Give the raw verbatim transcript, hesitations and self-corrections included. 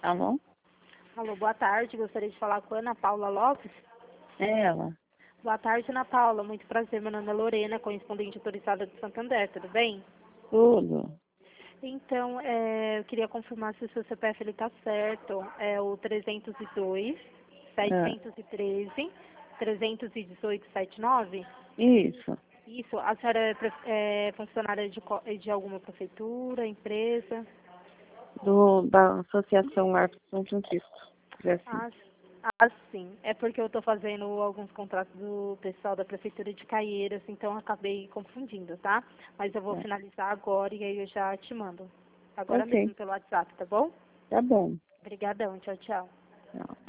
Alô? Alô, boa tarde. Gostaria de falar com a Ana Paula Lopes. É ela. Boa tarde, Ana Paula. Muito prazer. Meu nome é Lorena, correspondente autorizada de Santander. Tudo bem? Tudo. Então, é, eu queria confirmar se o seu C P F está certo. É o trezentos e dois, É. setecentos e treze, trezentos e dezoito, setenta e nove? Isso. Isso. A senhora é, pre- é funcionária de, co- de alguma prefeitura, empresa? Do, da Associação Arco São Francisco. É assim. Ah, ah, sim. É porque eu estou fazendo alguns contratos do pessoal da Prefeitura de Caieiras, então eu acabei confundindo, tá? Mas eu vou É. finalizar agora e aí eu já te mando. Agora Ok. mesmo pelo WhatsApp, tá bom? Tá bom. Obrigadão. Tchau, tchau. Tchau.